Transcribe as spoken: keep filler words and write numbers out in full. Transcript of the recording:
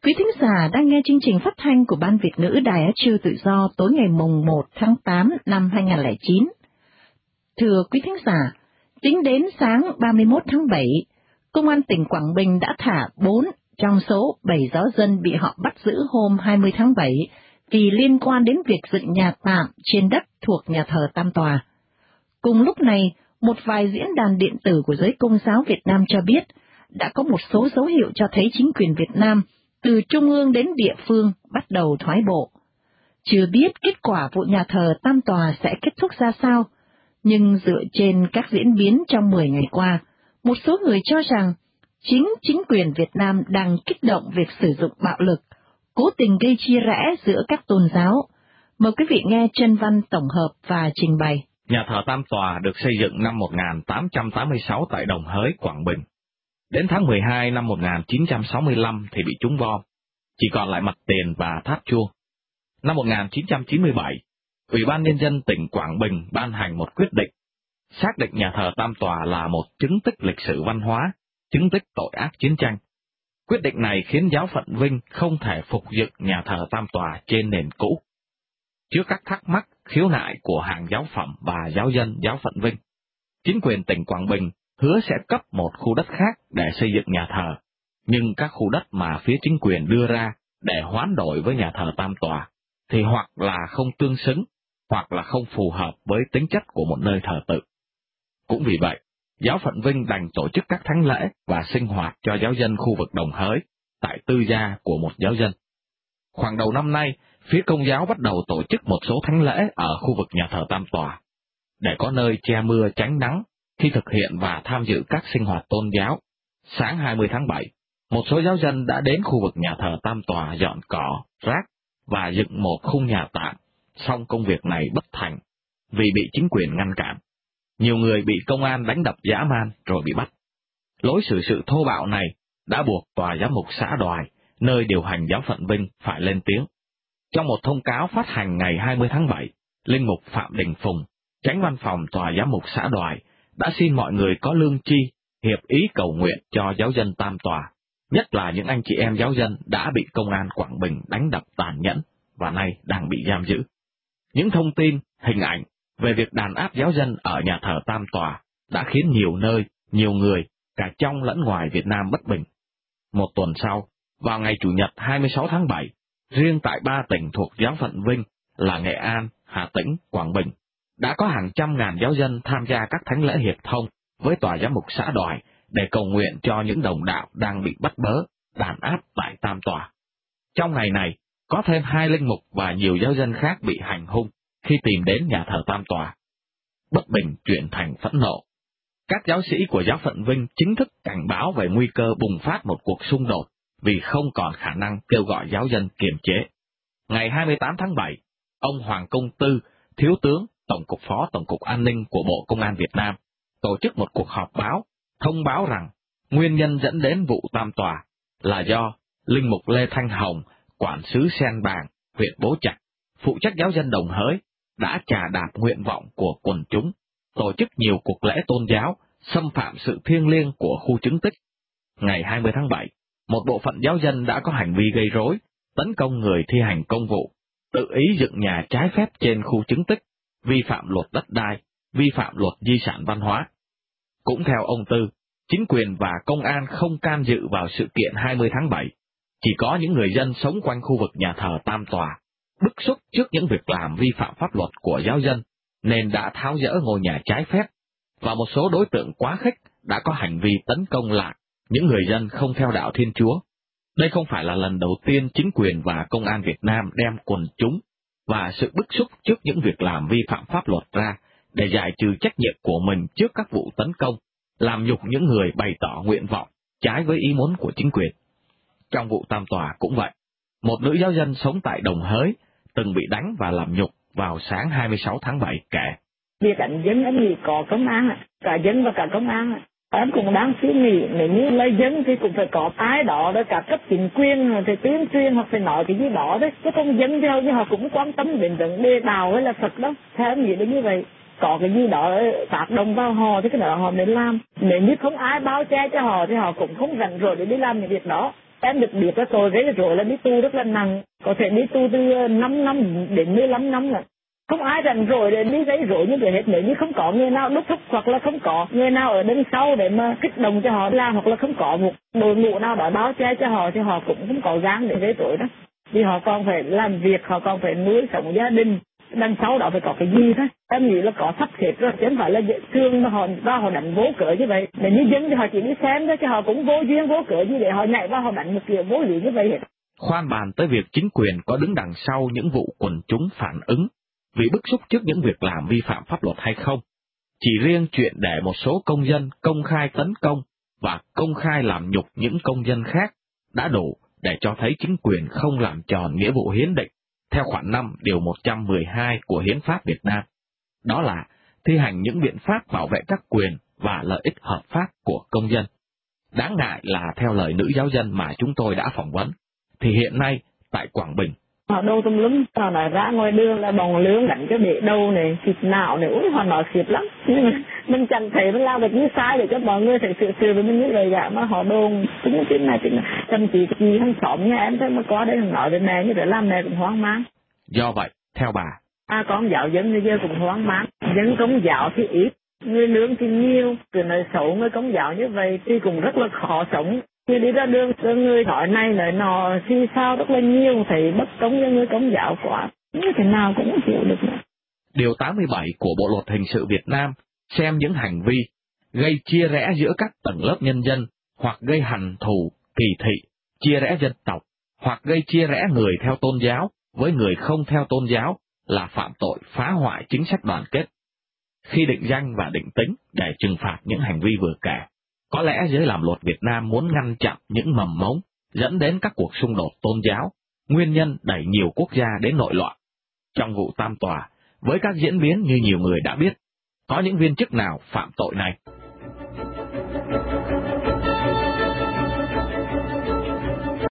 Quý thính giả đang nghe chương trình phát thanh của Ban Việt ngữ Đài Á Châu Tự Do tối ngày mùng một tháng tám năm hai nghìn không trăm lẻ chín. Thưa quý thính giả, tính đến sáng ba mươi mốt tháng bảy, Công an tỉnh Quảng Bình đã thả bốn trong số bảy giáo dân bị họ bắt giữ hôm hai mươi tháng bảy vì liên quan đến việc dựng nhà tạm trên đất thuộc nhà thờ Tam Tòa. Cùng lúc này, một vài diễn đàn điện tử của giới Công giáo Việt Nam cho biết đã có một số dấu hiệu cho thấy chính quyền Việt Nam từ trung ương đến địa phương bắt đầu thoái bộ. Chưa biết kết quả vụ nhà thờ Tam Tòa sẽ kết thúc ra sao, nhưng dựa trên các diễn biến trong mười ngày qua, một số người cho rằng chính chính quyền Việt Nam đang kích động việc sử dụng bạo lực, cố tình gây chia rẽ giữa các tôn giáo. Mời quý vị nghe Trân Văn tổng hợp và trình bày. Nhà thờ Tam Tòa được xây dựng năm một nghìn tám trăm tám mươi sáu tại Đồng Hới, Quảng Bình. Đến tháng mười hai năm một nghìn chín trăm sáu mươi lăm thì bị trúng bom, chỉ còn lại mặt tiền và tháp chuông. Năm một nghìn chín trăm chín mươi bảy, Ủy ban Nhân dân tỉnh Quảng Bình ban hành một quyết định, xác định nhà thờ Tam Tòa là một chứng tích lịch sử văn hóa, chứng tích tội ác chiến tranh. Quyết định này khiến giáo phận Vinh không thể phục dựng nhà thờ Tam Tòa trên nền cũ. Trước các thắc mắc, khiếu nại của hàng giáo phẩm và giáo dân giáo phận Vinh, chính quyền tỉnh Quảng Bình hứa sẽ cấp một khu đất khác để xây dựng nhà thờ, nhưng các khu đất mà phía chính quyền đưa ra để hoán đổi với nhà thờ Tam Tòa thì hoặc là không tương xứng, hoặc là không phù hợp với tính chất của một nơi thờ tự. Cũng vì vậy, giáo phận Vinh đành tổ chức các thánh lễ và sinh hoạt cho giáo dân khu vực Đồng Hới tại tư gia của một giáo dân. Khoảng đầu năm nay, phía Công giáo bắt đầu tổ chức một số thánh lễ ở khu vực nhà thờ Tam Tòa, để có nơi che mưa tránh nắng khi thực hiện và tham dự các sinh hoạt tôn giáo. Sáng hai mươi tháng bảy, một số giáo dân đã đến khu vực nhà thờ Tam Tòa dọn cỏ, rác và dựng một khung nhà tạm, song công việc này bất thành vì bị chính quyền ngăn cản. Nhiều người bị công an đánh đập dã man rồi bị bắt. Lối xử sự thô bạo này đã buộc tòa giám mục xã Đoài, nơi điều hành giáo phận Vinh, phải lên tiếng. Trong một thông cáo phát hành ngày hai mươi tháng bảy, Linh mục Phạm Đình Phùng, chánh văn phòng tòa giám mục xã Đoài, đã xin mọi người có lương tri, hiệp ý cầu nguyện cho giáo dân Tam Tòa, nhất là những anh chị em giáo dân đã bị công an Quảng Bình đánh đập tàn nhẫn và nay đang bị giam giữ. Những thông tin, hình ảnh về việc đàn áp giáo dân ở nhà thờ Tam Tòa đã khiến nhiều nơi, nhiều người, cả trong lẫn ngoài Việt Nam bất bình. Một tuần sau, vào ngày Chủ nhật hai mươi sáu tháng bảy, riêng tại ba tỉnh thuộc giáo phận Vinh là Nghệ An, Hà Tĩnh, Quảng Bình, đã có hàng trăm ngàn giáo dân tham gia các thánh lễ hiệp thông với tòa giám mục xã Đoài để cầu nguyện cho những đồng đạo đang bị bắt bớ, đàn áp tại Tam Tòa. Trong ngày này, có thêm hai linh mục và nhiều giáo dân khác bị hành hung khi tìm đến nhà thờ Tam Tòa. Bất bình chuyển thành phẫn nộ. Các giáo sĩ của giáo phận Vinh chính thức cảnh báo về nguy cơ bùng phát một cuộc xung đột vì không còn khả năng kêu gọi giáo dân kiềm chế. Ngày hai mươi tám tháng bảy, ông Hoàng Công Tư, Thiếu tướng, Tổng cục Phó Tổng cục An ninh của Bộ Công an Việt Nam, tổ chức một cuộc họp báo, thông báo rằng nguyên nhân dẫn đến vụ Tam Tòa là do Linh mục Lê Thanh Hồng, quản xứ Sen Bàng, huyện Bố Trạch, phụ trách giáo dân Đồng Hới, đã chà đạp nguyện vọng của quần chúng, tổ chức nhiều cuộc lễ tôn giáo, xâm phạm sự thiêng liêng của khu chứng tích. Ngày hai mươi tháng bảy, một bộ phận giáo dân đã có hành vi gây rối, tấn công người thi hành công vụ, tự ý dựng nhà trái phép trên khu chứng tích, vi phạm luật đất đai, vi phạm luật di sản văn hóa. Cũng theo ông Tư, chính quyền và công an không can dự vào sự kiện hai mươi tháng bảy, chỉ có những người dân sống quanh khu vực nhà thờ Tam Tòa bức xúc trước những việc làm vi phạm pháp luật của giáo dân, nên đã tháo dỡ ngôi nhà trái phép, và một số đối tượng quá khích đã có hành vi tấn công lại những người dân không theo đạo Thiên Chúa. Đây không phải là lần đầu tiên chính quyền và công an Việt Nam đem quần chúng và sự bức xúc trước những việc làm vi phạm pháp luật ra để giải trừ trách nhiệm của mình trước các vụ tấn công, làm nhục những người bày tỏ nguyện vọng trái với ý muốn của chính quyền. Trong vụ Tam Tòa cũng vậy, một nữ giáo dân sống tại Đồng Hới từng bị đánh và làm nhục vào sáng hai mươi sáu tháng bảy kể. Việc đánh dân em nghĩ có công an, cả dân và cả công an. Em cũng đang suy nghĩ nếu như lấy dân thì cũng phải có ai đó, đó cả cấp chính quyền thì tuyên truyền hoặc phải nói cái gì đó đấy. Chứ không dân thì hầu như họ cũng quan tâm đến vấn đề đạo hay là Phật đâu. Theo em nghĩ đến như vậy, có cái gì đó tác động vào họ thì cái đó họ nên làm. Nếu như không ai bao che cho họ thì họ cũng không rảnh rỗi để đi làm những việc đó. Em được biết là tội gây rối là đi tù rất là nặng, có thể đi tù từ năm năm đến mười lăm năm là không ai rảnh rỗi để đi gây rối như vậy hết. Nếu như không có người nào đốc thúc hoặc là không có người nào ở đằng sau để mà kích động cho họ làm, hoặc là không có một đội ngũ nào đó báo che cho họ thì họ cũng không có gan để gây rối đó. Vì họ còn phải làm việc, họ còn phải nuôi sống gia đình, đằng sau đó phải có cái gì đó. Em nghĩ là có sắp xếp rồi, chứ không phải là dễ thương mà họ ra họ đánh vô cớ như vậy. Để như dân thì họ chỉ đi xem thôi, chứ họ cũng vô duyên vô cớ như vậy, họ nhảy vào họ đánh một kiểu vô lý như vậy hết. Khoan bàn tới việc chính quyền có đứng đằng sau những vụ quần chúng phản ứng vì bức xúc trước những việc làm vi phạm pháp luật hay không. Chỉ riêng chuyện để một số công dân công khai tấn công và công khai làm nhục những công dân khác đã đủ để cho thấy chính quyền không làm tròn nghĩa vụ hiến định theo khoản năm điều một trăm mười hai của Hiến pháp Việt Nam. Đó là thi hành những biện pháp bảo vệ các quyền và lợi ích hợp pháp của công dân. Đáng ngại là theo lời nữ giáo dân mà chúng tôi đã phỏng vấn, thì hiện nay tại Quảng Bình, họ đâu tùm lum, họ nói ra ngoài đường là bồng lương đánh cho bể đầu này, thịt não này, ui họ nói xịt lắm. Nhưng mà mình chẳng thấy mình làm được như sai để cho mọi người thấy sự sự với mình như vậy cả, mà họ đồn tính tính này tính này. Thậm chí chị hàng xóm nhà em thấy mà có đây nói với mẹ như vậy làm mẹ cũng hoang mang. Do vậy, theo bà, À con giáo dân bây giờ cũng hoang mang, dân công giáo thì ít, người lương thì nhiều, cứ nói xấu người công giáo như vậy thì cũng rất là khó sống. Khi đi ra đường, người hỏi này lại nọ, thì sao rất là nhiều, thấy bất công cho người công giáo quá, như thế nào cũng không chịu được nữa. Điều tám mươi bảy của Bộ Luật Hình sự Việt Nam xem những hành vi gây chia rẽ giữa các tầng lớp nhân dân, hoặc gây hằn thù, kỳ thị, chia rẽ dân tộc, hoặc gây chia rẽ người theo tôn giáo với người không theo tôn giáo là phạm tội phá hoại chính sách đoàn kết. Khi định danh và định tính để trừng phạt những hành vi vừa kể, có lẽ giới làm luật Việt Nam muốn ngăn chặn những mầm mống dẫn đến các cuộc xung đột tôn giáo, nguyên nhân đẩy nhiều quốc gia đến nội loạn. Trong vụ Tam Tòa, với các diễn biến như nhiều người đã biết, có những viên chức nào phạm tội này